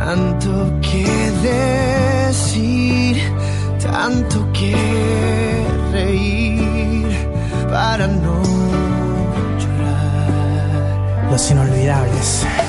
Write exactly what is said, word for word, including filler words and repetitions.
tanto que decir, tanto que reír para no llorar. Los inolvidables.